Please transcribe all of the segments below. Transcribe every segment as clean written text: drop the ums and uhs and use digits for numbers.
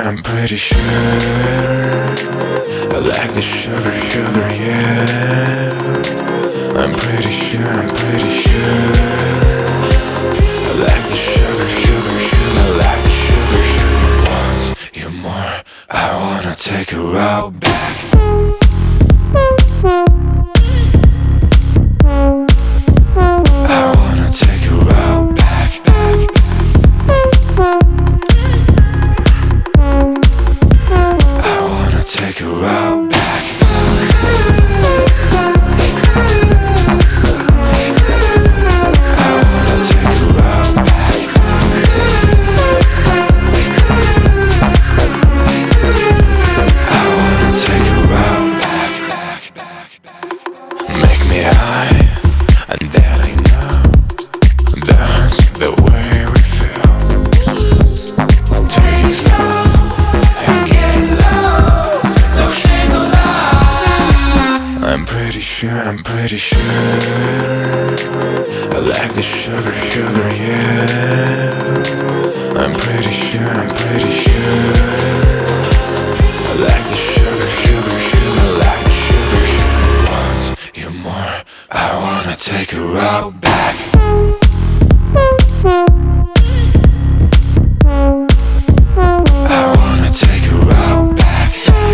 I'm pretty sure I like the sugar, sugar, yeah. I'm pretty sure I like the sugar, sugar, sugar. I like the sugar, sugar. Want you more, I wanna take her out back. I wanna take her out back, back. I wanna take her out back. And that I know, that's the way we feel. Take it slow and get it low. No shame, no lie. I'm pretty sure I like the sugar, sugar, yeah. I'm pretty sure I like the sugar, sugar, sugar. I like the sugar, sugar. Want you more, I wanna take her out back. I wanna take her out back.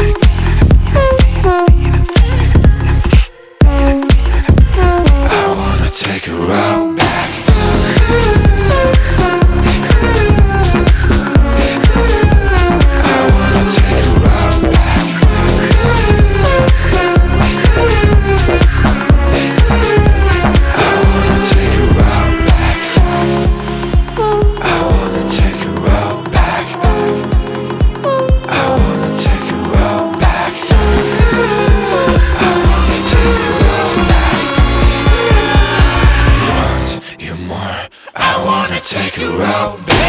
I wanna take her out back. I wanna take her out back.